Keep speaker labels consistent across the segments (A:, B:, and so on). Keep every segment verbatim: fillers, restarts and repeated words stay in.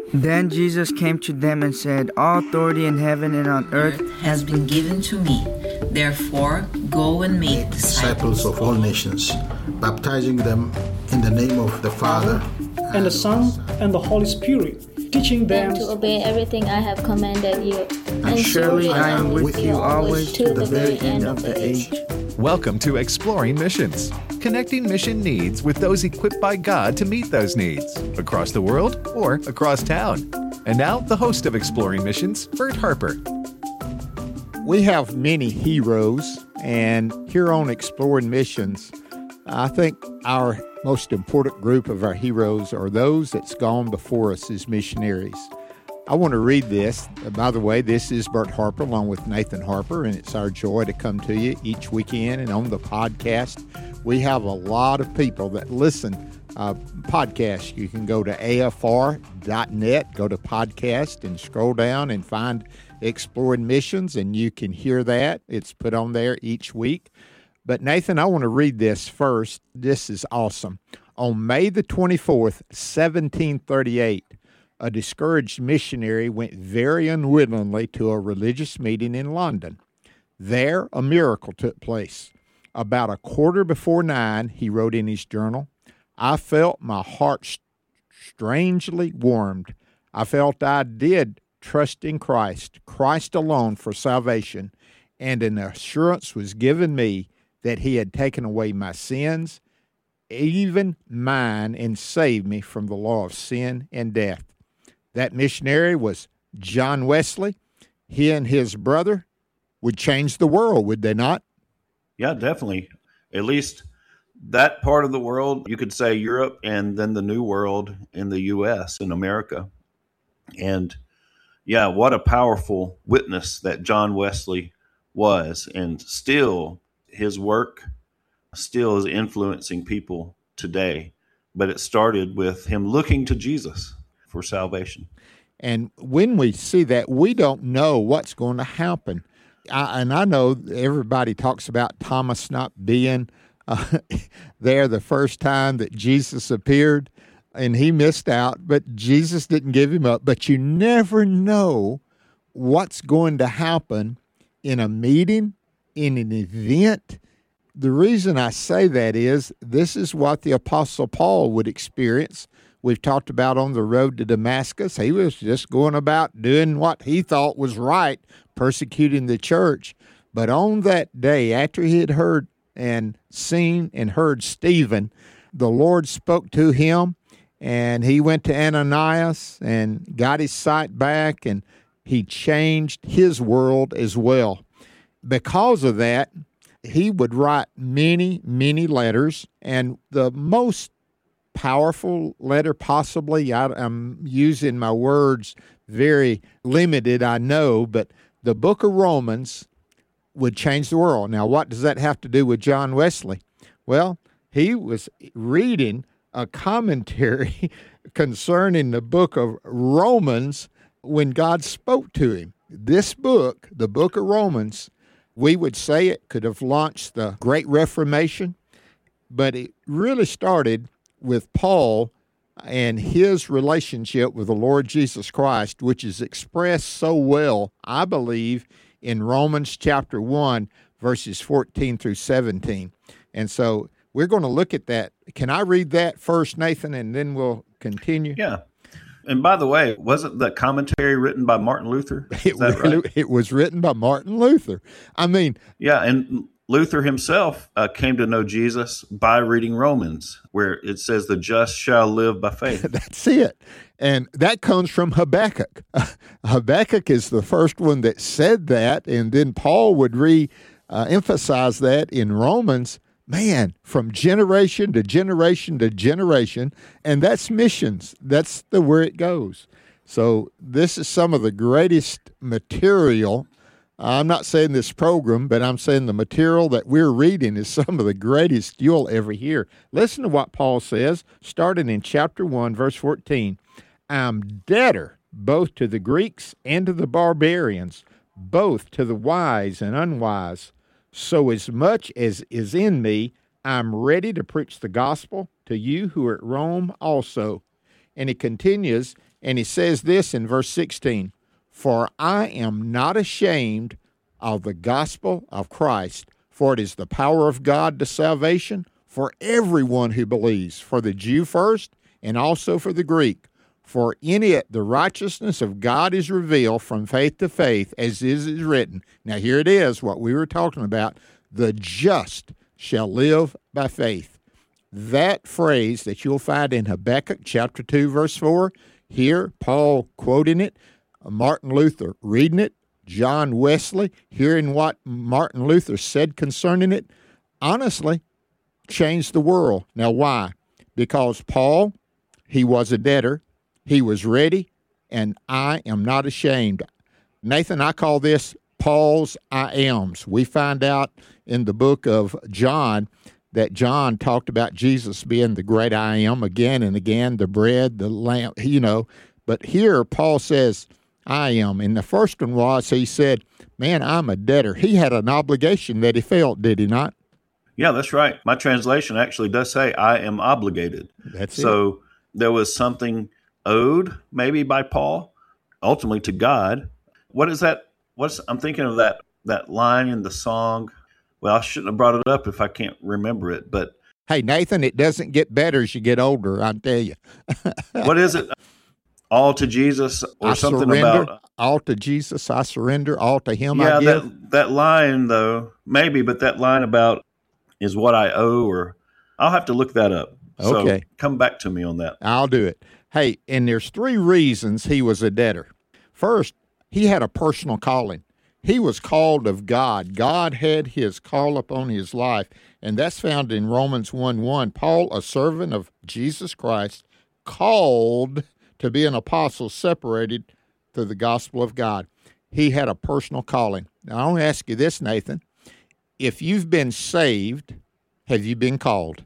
A: Then Jesus came to them and said, All authority in heaven and on earth
B: has been given to me. Therefore, go and make
C: disciples of all nations, baptizing them in the name of the Father,
D: and the Son, and the Holy Spirit, teaching them
E: to obey everything I have commanded you.
A: And, and surely I am with you always to the very end of the age.
F: Welcome to Exploring Missions, connecting mission needs with those equipped by God to meet those needs, across the world or across town. And now, the host of Exploring Missions, Bert Harper.
G: We have many heroes, and here on Exploring Missions, I think our most important group of our heroes are those that's gone before us as missionaries. I want to read this. By the way, this is Bert Harper along with Nathan Harper, and it's our joy to come to you each weekend and on the podcast. We have a lot of people that listen uh, podcasts. You can go to A F R dot net, go to podcast, and scroll down and find Exploring Missions, and you can hear that. It's put on there each week. But Nathan, I want to read this first. This is awesome. On May the twenty-fourth, seventeen thirty-eight, a discouraged missionary went very unwillingly to a religious meeting in London. There, a miracle took place. About a quarter before nine, he wrote in his journal, I felt my heart strangely warmed. I felt I did trust in Christ, Christ alone for salvation, and an assurance was given me that he had taken away my sins, even mine, and saved me from the law of sin and death. That missionary was John Wesley. He and his brother would change the world, would they not?
H: Yeah, definitely. At least that part of the world, you could say Europe, and then the New World in the U S, in America. And yeah, what a powerful witness that John Wesley was, and still his work still is influencing people today. But it started with him looking to Jesus for salvation.
G: And when we see that, we don't know what's going to happen. I, and I know everybody talks about Thomas not being uh, there the first time that Jesus appeared, and he missed out, but Jesus didn't give him up. But you never know what's going to happen in a meeting, in an event. The reason I say that is this is what the Apostle Paul would experience. We've talked about on the road to Damascus. He was just going about doing what he thought was right, persecuting the church. But on that day, after he had heard and seen and heard Stephen, the Lord spoke to him, and he went to Ananias and got his sight back, and he changed his world as well. Because of that, he would write many, many letters, and the most powerful letter possibly, I, I'm using my words very limited, I know, but the book of Romans would change the world. Now, what does that have to do with John Wesley? Well, he was reading a commentary concerning the book of Romans when God spoke to him. This book, the book of Romans, we would say it could have launched the Great Reformation, but it really started with Paul and his relationship with the Lord Jesus Christ, which is expressed so well, I believe, in Romans chapter one, verses fourteen through seventeen. And so we're going to look at that. Can I read that first, Nathan, and then we'll continue?
H: Yeah. And by the way, wasn't the commentary written by Martin Luther? Is
G: it,
H: that
G: really,
H: right?
G: It was written by Martin Luther. I mean,
H: yeah, and Luther himself uh, came to know Jesus by reading Romans, where it says the just shall live by faith.
G: That's it. And that comes from Habakkuk. Uh, Habakkuk is the first one that said that, and then Paul would re-emphasize uh, that in Romans. Man, from generation to generation to generation, and that's missions. That's the where it goes. So this is some of the greatest material. I'm not saying this program, but I'm saying the material that we're reading is some of the greatest you'll ever hear. Listen to what Paul says, starting in chapter one, verse fourteen. I'm debtor both to the Greeks and to the barbarians, both to the wise and unwise. So as much as is in me, I'm ready to preach the gospel to you who are at Rome also. And it continues, And he says this in verse sixteen, "For I am not ashamed of the gospel of Christ, for it is the power of God to salvation for everyone who believes, for the Jew first and also for the Greek. For in it the righteousness of God is revealed from faith to faith, as is written." Now here it is, what we were talking about. "The just shall live by faith." That phrase that you'll find in Habakkuk chapter two, verse four, here Paul quoting it, Martin Luther reading it, John Wesley hearing what Martin Luther said concerning it, honestly changed the world. Now why? Because Paul, he was a debtor. He was ready, and I am not ashamed. Nathan, I call this Paul's I ams. We find out in the book of John that John talked about Jesus being the great I am again and again, the bread, the lamb, you know. But here Paul says, I am. And the first one was, he said, man, I'm a debtor. He had an obligation that he felt, did he not?
H: Yeah, that's right. My translation actually does say I am obligated.
G: That's
H: so
G: it.
H: There was something owed maybe by Paul, ultimately to God. What is that? What's I'm thinking of that that line in the song. Well, I shouldn't have brought it up if I can't remember it, but
G: hey, Nathan, it doesn't get better as you get older, I tell you.
H: What is it? All to Jesus or
G: I
H: something
G: surrender,
H: about
G: all to Jesus I surrender, all to him
H: yeah,
G: I give.
H: that that line though, maybe, but that line about is what I owe, or I'll have to look that up.
G: Okay.
H: So come back to me on that.
G: I'll do it. Hey, and there's three reasons he was a debtor. First, he had a personal calling. He was called of God. God had his call upon his life, and that's found in Romans one one. Paul, a servant of Jesus Christ, called to be an apostle, separated to the gospel of God. He had a personal calling. Now, I want to ask you this, Nathan. If you've been saved, have you been called?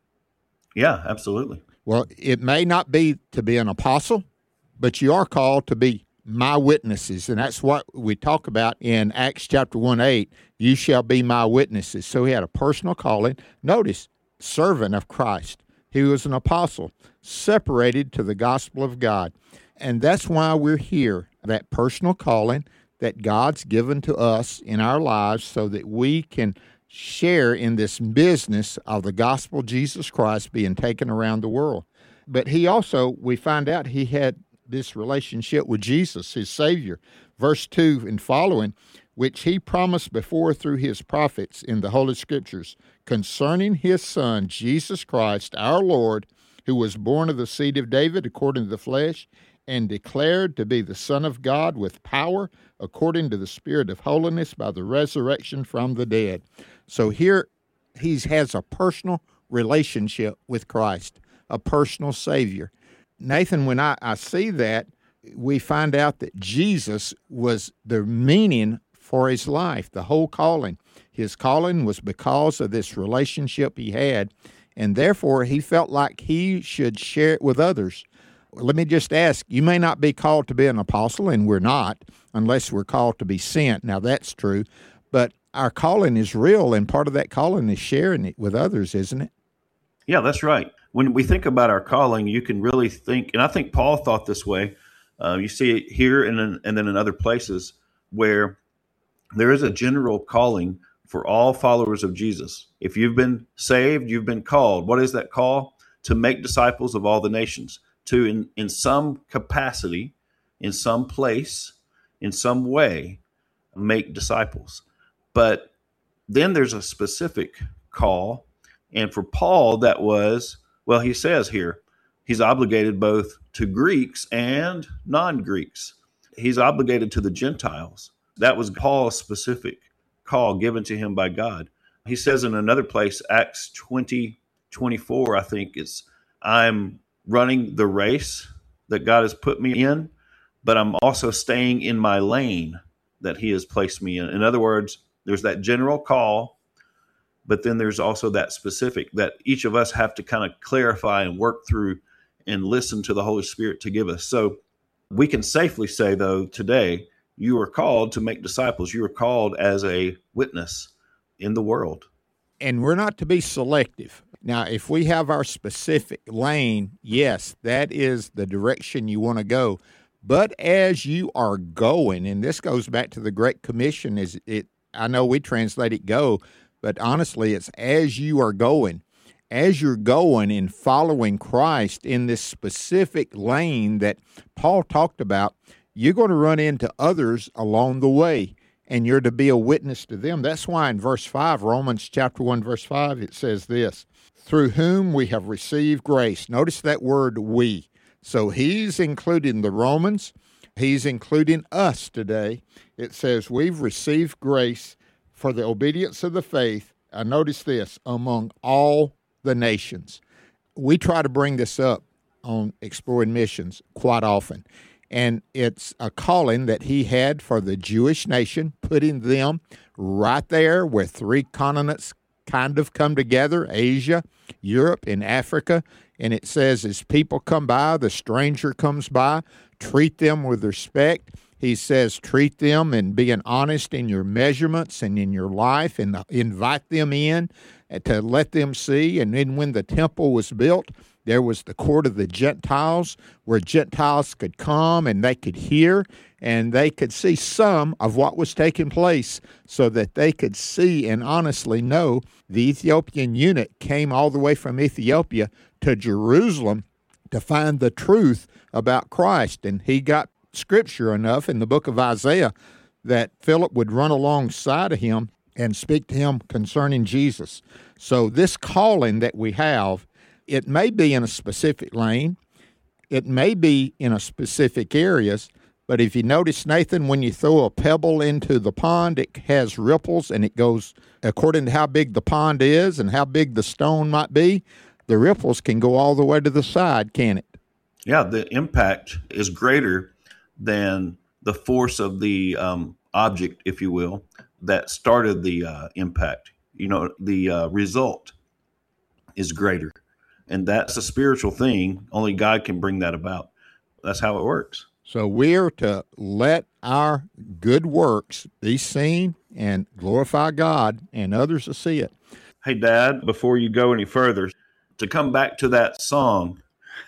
H: Yeah, absolutely.
G: Well, it may not be to be an apostle, but you are called to be my witnesses. And that's what we talk about in Acts chapter one eight. You shall be my witnesses. So he had a personal calling. Notice, servant of Christ. He was an apostle, separated to the gospel of God. And that's why we're here, that personal calling that God's given to us in our lives so that we can share in this business of the gospel of Jesus Christ being taken around the world. But he also, we find out he had this relationship with Jesus, his Savior. Verse two and following, which he promised before through his prophets in the Holy Scriptures, concerning his Son, Jesus Christ, our Lord, who was born of the seed of David according to the flesh, and declared to be the Son of God with power according to the Spirit of holiness by the resurrection from the dead. So here he has a personal relationship with Christ, a personal Savior. Nathan, when I, I see that, we find out that Jesus was the meaning for his life, the whole calling. His calling was because of this relationship he had, and therefore he felt like he should share it with others. Let me just ask, you may not be called to be an apostle, and we're not, unless we're called to be sent. Now, that's true, but our calling is real, and part of that calling is sharing it with others, isn't it?
H: Yeah, that's right. When we think about our calling, you can really think, and I think Paul thought this way. Uh, you see it here and, in, and then in other places where there is a general calling for all followers of Jesus. If you've been saved, you've been called. What is that call? To make disciples of all the nations. To, in, in some capacity, in some place, in some way, make disciples. But then there's a specific call. And for Paul, that was, well, he says here, he's obligated both to Greeks and non-Greeks. He's obligated to the Gentiles. That was Paul's specific call given to him by God. He says in another place, Acts twenty twenty-four, I think it's, I'm running the race that God has put me in, but I'm also staying in my lane that he has placed me in. In other words, there's that general call, but then there's also that specific that each of us have to kind of clarify and work through and listen to the Holy Spirit to give us. So we can safely say, though, today, you are called to make disciples. You are called as a witness in the world.
G: And we're not to be selective. Now, if we have our specific lane, yes, that is the direction you want to go. But as you are going, and this goes back to the Great Commission, is it? I know we translate it go, but honestly, it's as you are going. As you're going and following Christ in this specific lane that Paul talked about, you're going to run into others along the way, and you're to be a witness to them. That's why in verse five, Romans chapter one, verse five, it says this, through whom we have received grace. Notice that word we. So he's including the Romans. He's including us today. It says we've received grace for the obedience of the faith. I notice this, among all the nations. We try to bring this up on Exploring Missions quite often. And it's a calling that he had for the Jewish nation, putting them right there where three continents kind of come together, Asia, Europe, and Africa. And it says, as people come by, the stranger comes by, treat them with respect. He says, treat them and being honest in your measurements and in your life, and invite them in to let them see. And then when the temple was built, there was the court of the Gentiles, where Gentiles could come and they could hear and they could see some of what was taking place, so that they could see and honestly know the Ethiopian eunuch came all the way from Ethiopia to Jerusalem to find the truth about Christ. And he got scripture enough in the book of Isaiah that Philip would run alongside of him and speak to him concerning Jesus. So this calling that we have, it may be in a specific lane, it may be in a specific areas, but if you notice, Nathan, when you throw a pebble into the pond, it has ripples, and it goes according to how big the pond is and how big the stone might be. The ripples can go all the way to the side, can it?
H: Yeah, the impact is greater than the force of the um, object, if you will, that started the uh, impact. You know, the uh, result is greater. And that's a spiritual thing. Only God can bring that about. That's how it works.
G: So we're to let our good works be seen and glorify God, and others to see it.
H: Hey, Dad, before you go any further, to come back to that song.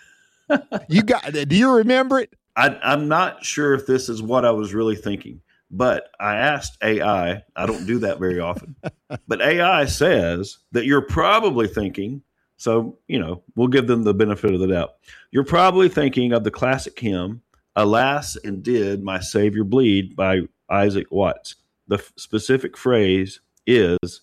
G: you got? Do you remember it?
H: I, I'm not sure if this is what I was really thinking, but I asked A I. I don't do that very often. But A I says that you're probably thinking, so, you know, we'll give them the benefit of the doubt. You're probably thinking of the classic hymn, Alas and Did My Savior Bleed by Isaac Watts. The f- specific phrase is,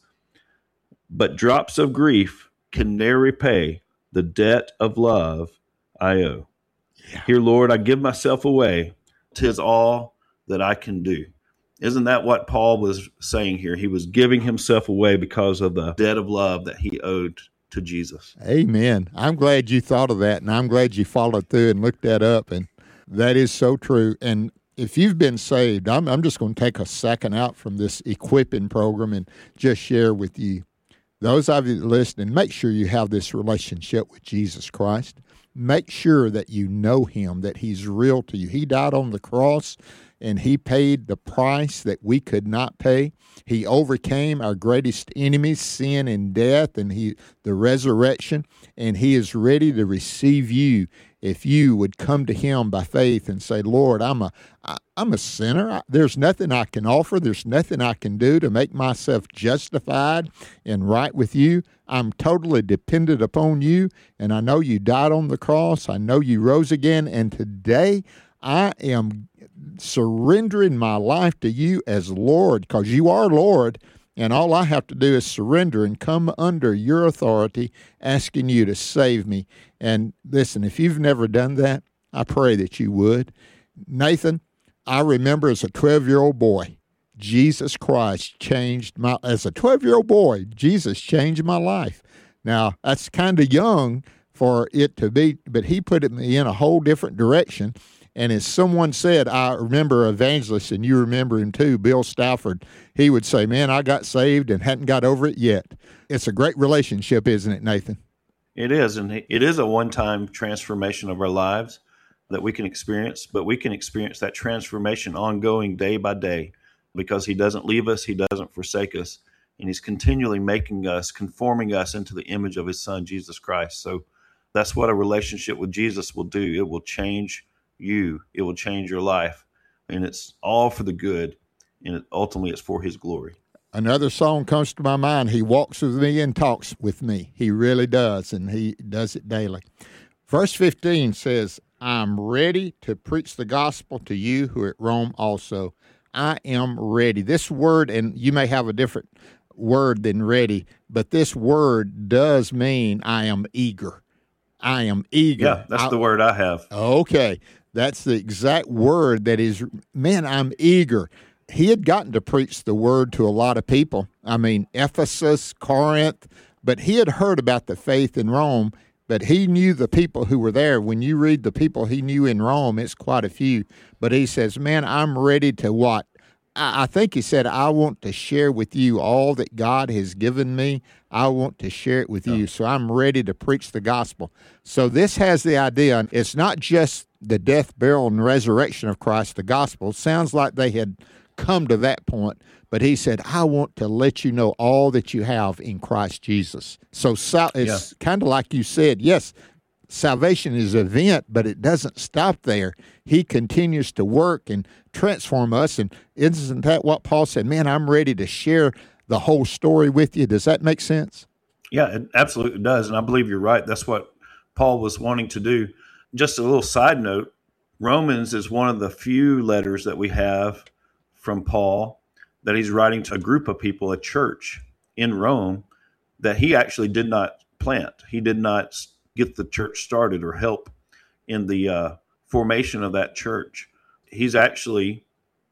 H: but drops of grief can ne'er repay the debt of love I owe. Yeah. Here, Lord, I give myself away. 'Tis all that I can do. Isn't that what Paul was saying here? He was giving himself away because of the debt of love that he owed to Jesus.
G: Amen. I'm glad you thought of that, and I'm glad you followed through and looked that up, and that is so true. And if you've been saved, I'm, I'm just going to take a second out from this equipping program and just share with you, those of you listening, make sure you have this relationship with Jesus Christ. Make sure that you know him, that he's real to you. He died on the cross, and he paid the price that we could not pay. He overcame our greatest enemies, sin and death, and he the resurrection, and he is ready to receive you if you would come to him by faith and say, Lord, I'm a, I, I'm a sinner. I, there's nothing I can offer. There's nothing I can do to make myself justified and right with you. I'm totally dependent upon you, and I know you died on the cross. I know you rose again, and today I am surrendering my life to you as Lord, because you are Lord, and all I have to do is surrender and come under your authority, asking you to save me. And listen, if you've never done that, I pray that you would. Nathan, I remember as a twelve-year-old boy, Jesus Christ changed my, as a twelve-year-old boy, Jesus changed my life. Now, that's kind of young for it to be, but he put me in a whole different direction. And as someone said, I remember evangelist, and you remember him too, Bill Stafford, he would say, man, I got saved and hadn't got over it yet. It's a great relationship, isn't it, Nathan?
H: It is, and it is a one-time transformation of our lives that we can experience, but we can experience that transformation ongoing day by day because he doesn't leave us, he doesn't forsake us, and he's continually making us, conforming us into the image of his son, Jesus Christ. So that's what a relationship with Jesus will do. It will change you. It will change your life, and it's all for the good, and it, ultimately it's for his glory.
G: Another song comes to my mind. He walks with me and talks with me. He really does, and he does it daily. Verse fifteen says, I'm ready to preach the gospel to you who are at Rome also. I am ready. This word, and you may have a different word than ready, but this word does mean I am eager. I am eager.
H: Yeah, that's I, the word I have.
G: Okay. That's the exact word that is, man, I'm eager. He had gotten to preach the word to a lot of people. I mean, Ephesus, Corinth, but he had heard about the faith in Rome, but he knew the people who were there. When you read the people he knew in Rome, it's quite a few. But he says, man, I'm ready to what? I, I think he said, I want to share with you all that God has given me. I want to share it with you. So I'm ready to preach the gospel. So this has the idea, it's not just the death, burial, and resurrection of Christ, the gospel. It sounds like they had come to that point, but he said, I want to let you know all that you have in Christ Jesus. So sal- it's yeah. kind of like you said, yes, salvation is an event, but it doesn't stop there. He continues to work and transform us, and isn't that what Paul said? Man, I'm ready to share the whole story with you. Does that make sense?
H: Yeah, it absolutely does, and I believe you're right. That's what Paul was wanting to do. Just a little side note, Romans is one of the few letters that we have from Paul that he's writing to a group of people, a church in Rome that he actually did not plant. He did not get the church started or help in the uh, formation of that church. He's actually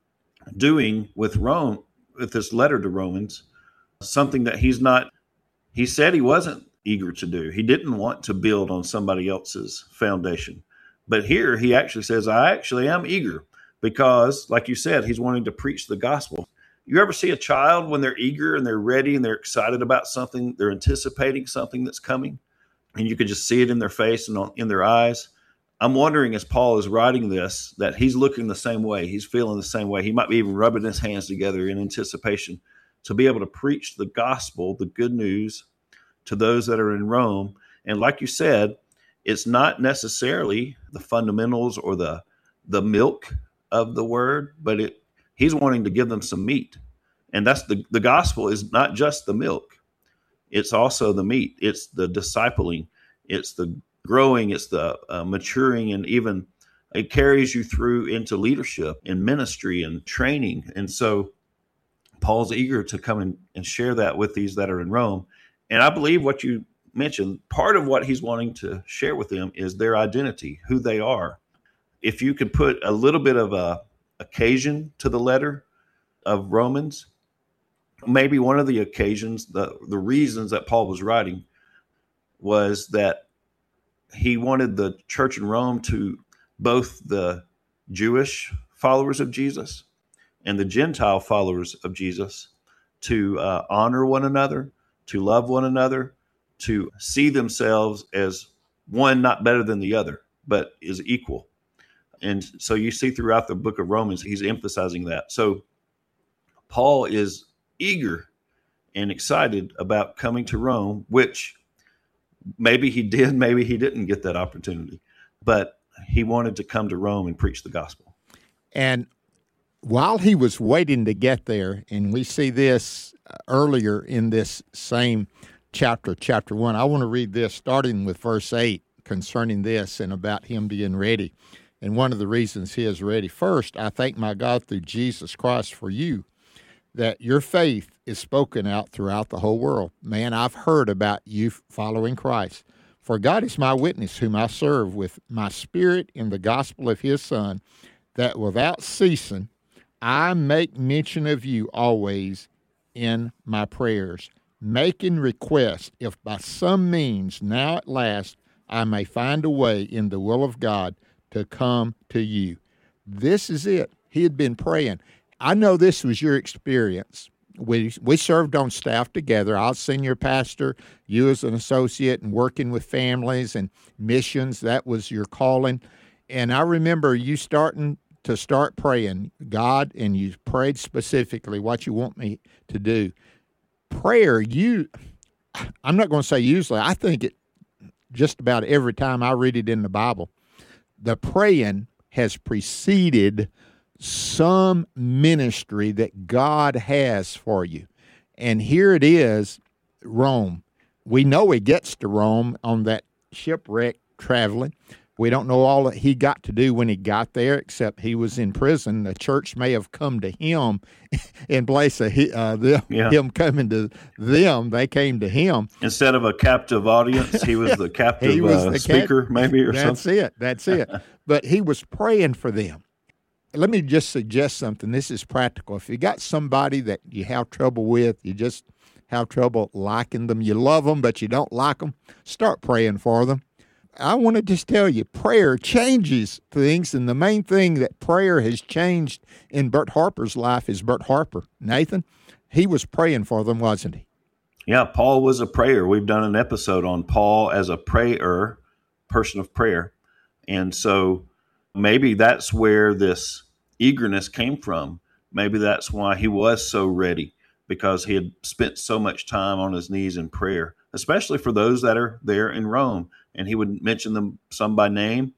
H: doing with Rome, with this letter to Romans, something that he's not, he said he wasn't eager to do. He didn't want to build on somebody else's foundation. But here he actually says, I actually am eager. Because, like you said, he's wanting to preach the gospel. You ever see a child when they're eager and they're ready and they're excited about something, they're anticipating something that's coming, and you can just see it in their face and in their eyes? I'm wondering, as Paul is writing this, that he's looking the same way. He's feeling the same way. He might be even rubbing his hands together in anticipation to be able to preach the gospel, the good news, to those that are in Rome. And like you said, it's not necessarily the fundamentals or the the milk of the word, but it he's wanting to give them some meat. And that's the, the gospel is not just the milk. It's also the meat. It's the discipling. It's the growing. It's the uh, maturing, and even it carries you through into leadership and ministry and training. And so Paul's eager to come in and share that with these that are in Rome. And I believe what you mentioned, part of what he's wanting to share with them is their identity, who they are. If you could put a little bit of a occasion to the letter of Romans, maybe one of the occasions, the, the reasons that Paul was writing was that he wanted the church in Rome to, both the Jewish followers of Jesus and the Gentile followers of Jesus, to uh, honor one another, to love one another, to see themselves as one not better than the other, but is equal. And so you see throughout the book of Romans, he's emphasizing that. So Paul is eager and excited about coming to Rome, which maybe he did, maybe he didn't get that opportunity, but he wanted to come to Rome and preach the gospel.
G: And while he was waiting to get there, and we see this earlier in this same chapter, chapter one, I want to read this starting with verse eight concerning this and about him being ready. And one of the reasons he is ready, first, I thank my God through Jesus Christ for you, that your faith is spoken out throughout the whole world. Man, I've heard about you following Christ. For God is my witness, whom I serve with my spirit in the gospel of his Son, that without ceasing I make mention of you always in my prayers, making request, if by some means now at last I may find a way in the will of God to come to you. This is it. He had been praying. I know this was your experience. We we served on staff together. I was senior pastor, you as an associate, and working with families and missions. That was your calling. And I remember you starting to start praying, God, and you prayed specifically what you want me to do. prayer, you, I'm not going to say usually, I think it just about every time I read it in the Bible, the praying has preceded some ministry that God has for you. And here it is, Rome. We know he gets to Rome on that shipwreck traveling. We don't know all that he got to do when he got there, except he was in prison. The church may have come to him in place of he, uh, them,
H: yeah.
G: him coming to them. They came to him.
H: Instead of a captive audience, he was the captive
G: he was
H: uh,
G: the
H: speaker,
G: cap-
H: maybe, or
G: That's
H: something.
G: it. That's it. But he was praying for them. Let me just suggest something. This is practical. If you got somebody that you have trouble with, you just have trouble liking them, you love them, but you don't like them, start praying for them. I want to just tell you, prayer changes things, and the main thing that prayer has changed in Bert Harper's life is Bert Harper. Nathan, he was praying for them, wasn't he?
H: Yeah, Paul was a prayer. We've done an episode on Paul as a prayer, person of prayer. And so maybe that's where this eagerness came from. Maybe that's why he was so ready, because he had spent so much time on his knees in prayer, especially for those that are there in Rome. And he would mention them some by name.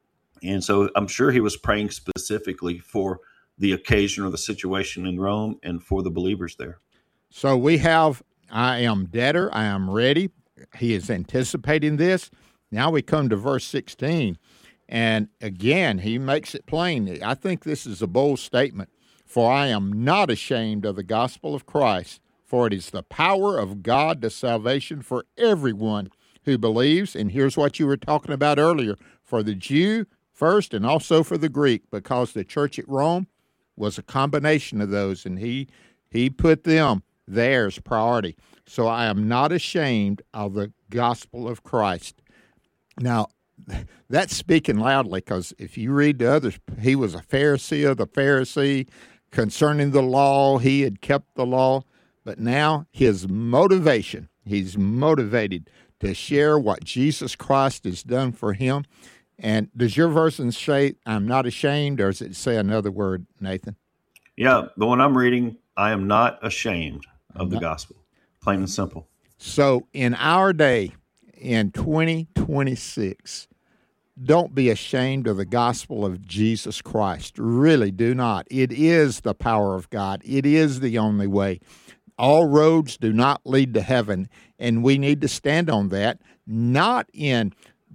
H: And so I'm sure he was praying specifically for the occasion or the situation in Rome and for the believers there.
G: So we have, I am debtor, I am ready. He is anticipating this. Now we come to verse sixteen. And again, he makes it plain. I think this is a bold statement. For I am not ashamed of the gospel of Christ, for it is the power of God to salvation for everyone who believes. And here's what you were talking about earlier, for the Jew first and also for the Greek, because the church at Rome was a combination of those, and he he put them there as priority. So I am not ashamed of the gospel of Christ. Now, that's speaking loudly, because if you read the others, he was a Pharisee of the Pharisee. Concerning the law, he had kept the law. But now his motivation, he's motivated to share what Jesus Christ has done for him. And does your version say, I'm not ashamed, or does it say another word, Nathan?
H: Yeah, the one I'm reading, I am not ashamed of
G: I'm
H: the
G: not.
H: gospel. Plain and simple.
G: So in our day, in twenty twenty-six, don't be ashamed of the gospel of Jesus Christ. Really do not. It is the power of God. It is the only way. All roads do not lead to heaven, and we need to stand on that, not in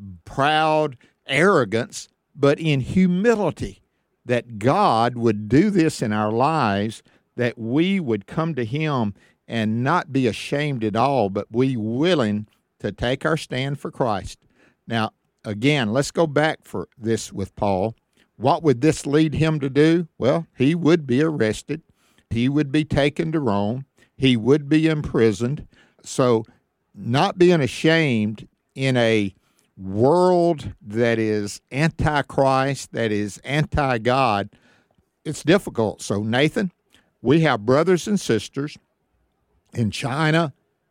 G: proud arrogance, but in humility, that God would do this in our lives, that we would come to him and not be ashamed at all, but we willing to take our stand for Christ. Now, again, let's go back for this with Paul. What would this lead him to do? Well, he would be arrested. He would be taken to Rome. He would be imprisoned. So not being ashamed in a world that is anti-Christ, that is anti-God, it's difficult. So, Nathan, we have brothers and sisters in China,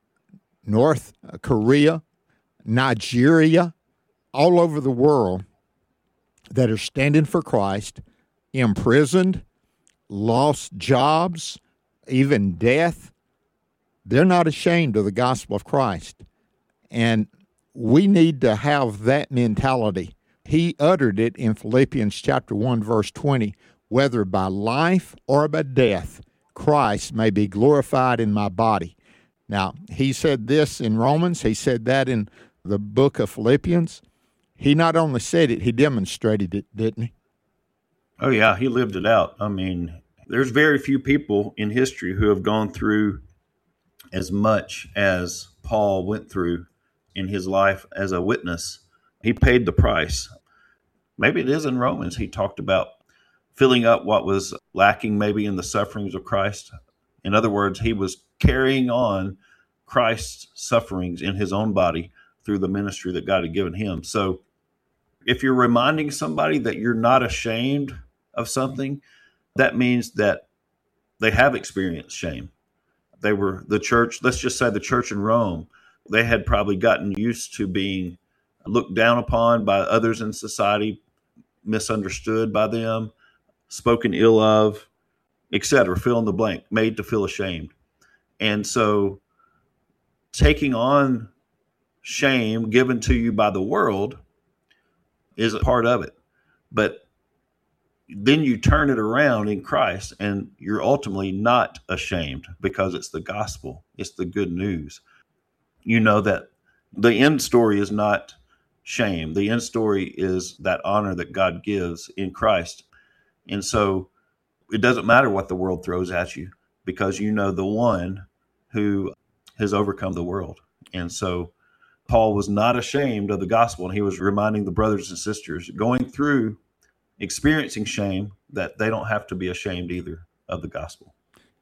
G: North Korea, Nigeria, all over the world that are standing for Christ, imprisoned, lost jobs, even death. They're not ashamed of the gospel of Christ. And we need to have that mentality. He uttered it in Philippians chapter one, verse twenty, whether by life or by death, Christ may be glorified in my body. Now, he said this in Romans. He said that in the book of Philippians. He not only said it, he demonstrated it, didn't he?
H: Oh, yeah, he lived it out. I mean, there's very few people in history who have gone through as much as Paul went through in his life as a witness. He paid the price. Maybe it is in Romans. He talked about filling up what was lacking maybe in the sufferings of Christ. In other words, he was carrying on Christ's sufferings in his own body through the ministry that God had given him. So if you're reminding somebody that you're not ashamed of something, that means that they have experienced shame. They were the church, let's just say the church in Rome, they had probably gotten used to being looked down upon by others in society, misunderstood by them, spoken ill of, et cetera, fill in the blank, made to feel ashamed. And so taking on shame given to you by the world is a part of it. But then you turn it around in Christ and you're ultimately not ashamed because it's the gospel. It's the good news. You know that the end story is not shame. The end story is that honor that God gives in Christ. And so it doesn't matter what the world throws at you because you know the one who has overcome the world. And so Paul was not ashamed of the gospel, and he was reminding the brothers and sisters going through experiencing shame that they don't have to be ashamed either of the gospel.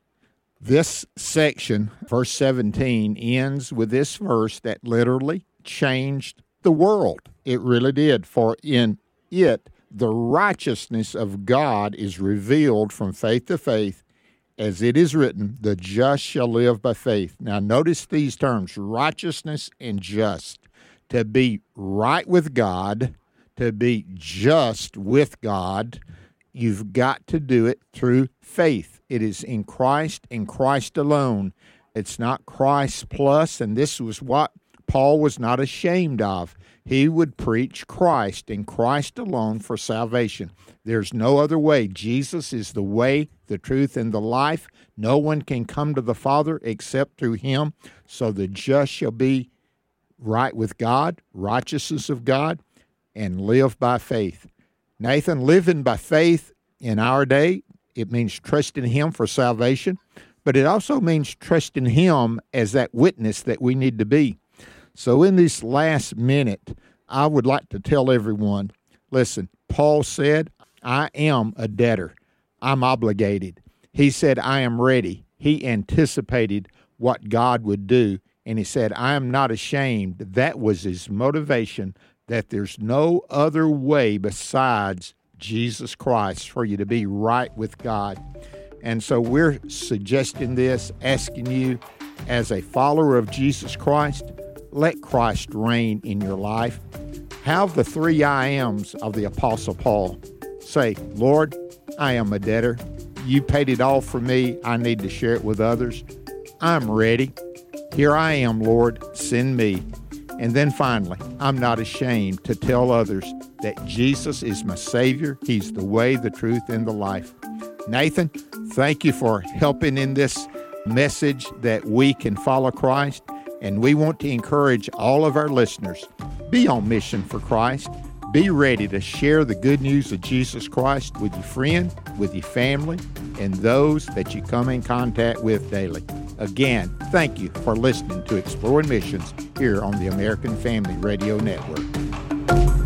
G: This section, verse seventeen, ends with this verse that literally changed the world. It really did. For in it, the righteousness of God is revealed from faith to faith, as it is written, the just shall live by faith. Now, notice these terms, righteousness and just. To be right with God, to be just with God, you've got to do it through faith. It is in Christ and Christ alone. It's not Christ plus, and this was what Paul was not ashamed of. He would preach Christ and Christ alone for salvation. There's no other way. Jesus is the way, the truth, and the life. No one can come to the Father except through him. So the just shall be right with God, righteousness of God, and live by faith. Nathan, living by faith in our day, it means trusting him for salvation, but it also means trusting him as that witness that we need to be. So in this last minute, I would like to tell everyone, listen, Paul said, I am a debtor. I'm obligated. He said, I am ready. He anticipated what God would do, and he said, I am not ashamed. That was his motivation, that there's no other way besides Jesus Christ for you to be right with God. And so we're suggesting this, asking you as a follower of Jesus Christ, let Christ reign in your life. Have the three I ams of the Apostle Paul. Say, Lord, I am a debtor. You paid it all for me. I need to share it with others. I'm ready. Here I am, Lord. Send me. And then finally, I'm not ashamed to tell others that Jesus is my Savior. He's the way, the truth, and the life. Nathan, thank you for helping in this message that we can follow Christ. And we want to encourage all of our listeners, be on mission for Christ. Be ready to share the good news of Jesus Christ with your friend, with your family, and those that you come in contact with daily. Again, thank you for listening to Exploring Missions here on the American Family Radio Network.